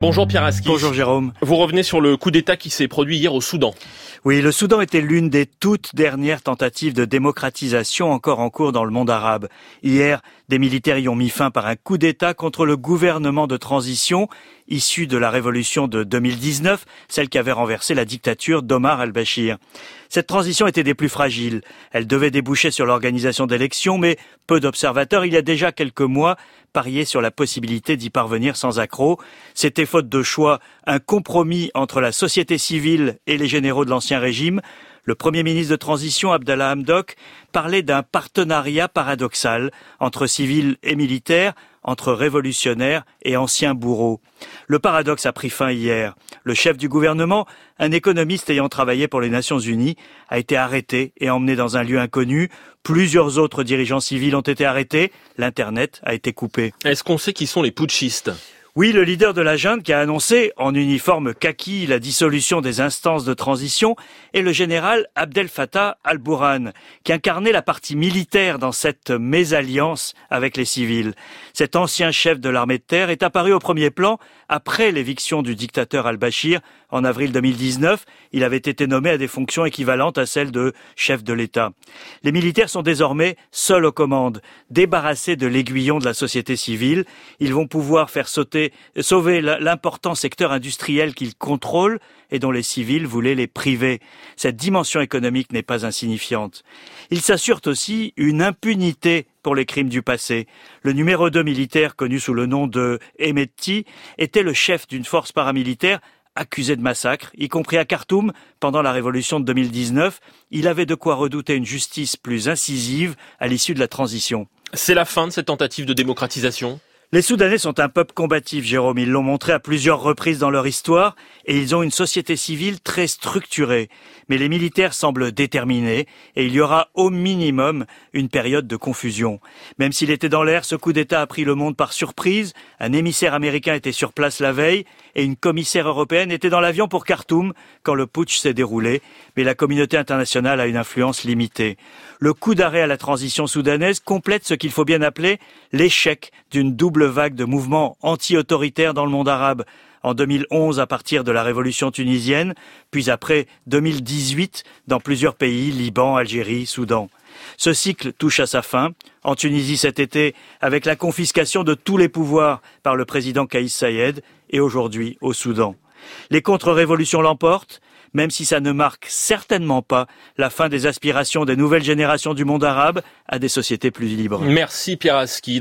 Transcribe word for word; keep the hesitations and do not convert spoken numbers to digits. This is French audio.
Bonjour Pierre Aski. Bonjour Jérôme. Vous revenez sur le coup d'État qui s'est produit hier au Soudan. Oui, le Soudan était l'une des toutes dernières tentatives de démocratisation encore en cours dans le monde arabe. Hier, des militaires y ont mis fin par un coup d'État contre le gouvernement de transition issu de la révolution de deux mille dix-neuf, celle qui avait renversé la dictature d'Omar al-Béchir. Cette transition était des plus fragiles. Elle devait déboucher sur l'organisation d'élections, mais peu d'observateurs, il y a déjà quelques mois, pariaient sur la possibilité d'y parvenir sans accroc. C'était faute de choix un compromis entre la société civile et les généraux de l'ancien régime. Le Premier ministre de transition, Abdallah Hamdok, parlait d'un partenariat paradoxal entre civils et militaires, entre révolutionnaires et anciens bourreaux. Le paradoxe a pris fin hier. Le chef du gouvernement, un économiste ayant travaillé pour les Nations Unies, a été arrêté et emmené dans un lieu inconnu. Plusieurs autres dirigeants civils ont été arrêtés. L'Internet a été coupé. Est-ce qu'on sait qui sont les putschistes ? Oui, le leader de la junte qui a annoncé, en uniforme kaki, la dissolution des instances de transition est le général Abdel Fattah al-Burhan, qui incarnait la partie militaire dans cette mésalliance avec les civils. Cet ancien chef de l'armée de terre est apparu au premier plan après l'éviction du dictateur al-Béchir en avril deux mille dix-neuf. Il avait été nommé à des fonctions équivalentes à celles de chef de l'État. Les militaires sont désormais seuls aux commandes, débarrassés de l'aiguillon de la société civile. Ils vont pouvoir faire sauter sauver l'important secteur industriel qu'ils contrôlent et dont les civils voulaient les priver. Cette dimension économique n'est pas insignifiante. Ils s'assurent aussi une impunité pour les crimes du passé. Le numéro deux militaire, connu sous le nom de Hemedti, était le chef d'une force paramilitaire accusé de massacre, y compris à Khartoum, pendant la révolution de deux mille dix-neuf. Il avait de quoi redouter une justice plus incisive à l'issue de la transition. C'est la fin de cette tentative de démocratisation ? Les Soudanais sont un peuple combatif, Jérôme. Ils l'ont montré à plusieurs reprises dans leur histoire et ils ont une société civile très structurée. Mais les militaires semblent déterminés et il y aura au minimum une période de confusion. Même s'il était dans l'air, ce coup d'État a pris le monde par surprise. Un émissaire américain était sur place la veille et une commissaire européenne était dans l'avion pour Khartoum quand le putsch s'est déroulé. Mais la communauté internationale a une influence limitée. Le coup d'arrêt à la transition soudanaise complète ce qu'il faut bien appeler l'échec d'une double vague de mouvements anti-autoritaires dans le monde arabe. En deux mille onze à partir de la révolution tunisienne, puis après deux mille dix-huit dans plusieurs pays, Liban, Algérie, Soudan. Ce cycle touche à sa fin. En Tunisie cet été, avec la confiscation de tous les pouvoirs par le président Kaïs Saïed, et aujourd'hui au Soudan. Les contre-révolutions l'emportent, même si ça ne marque certainement pas la fin des aspirations des nouvelles générations du monde arabe à des sociétés plus libres. Merci Pierre Aski.